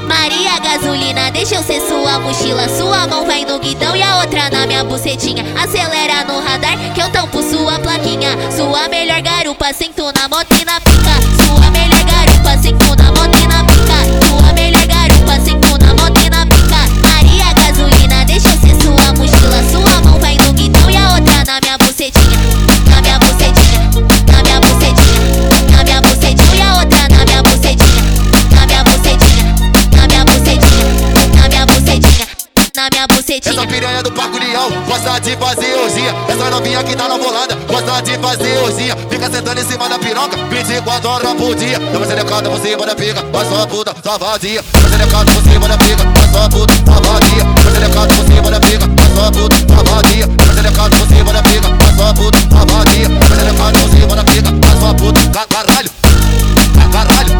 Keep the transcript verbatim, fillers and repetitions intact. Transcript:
Maria gasolina, deixa eu ser sua mochila. Sua mão vai no guidão e a outra na minha bucetinha. Acelera no radar que eu tampo sua plaquinha. Sua melhor garupa, sento na moto e na pica. Sua melhor garupa, sento na moto e na pica. Sua melhor garupa, sento na moto e na pica. Maria gasolina, deixa eu ser sua mochila. Sua mão vai no guidão e a outra na minha bucetinha. Na minha bucetinha, na minha bucetinha, na minha bucetinha e a outra na minha bucetinha. Na minha bucetinha, na minha bucetinha, na minha bucetinha, na minha bucetinha. Essa piranha do Parque União gosta de fazer orgia. Essa novinha que tá na bolada gosta de fazer orgia. Fica sentando em cima da piroca vinte e quatro horas por dia. Dá uma selecada por cima da pica, vai só puta, só vadia. Dá uma selecada por cima da pica, vai só puta, só vadia. Dá uma selecada por cima da pica, vai só puta, só vadia. Dá uma selecada por cima da pica, vai só puta, só vadia. Dá uma selecada por cima da pica, vai só puta, caralho, caralho.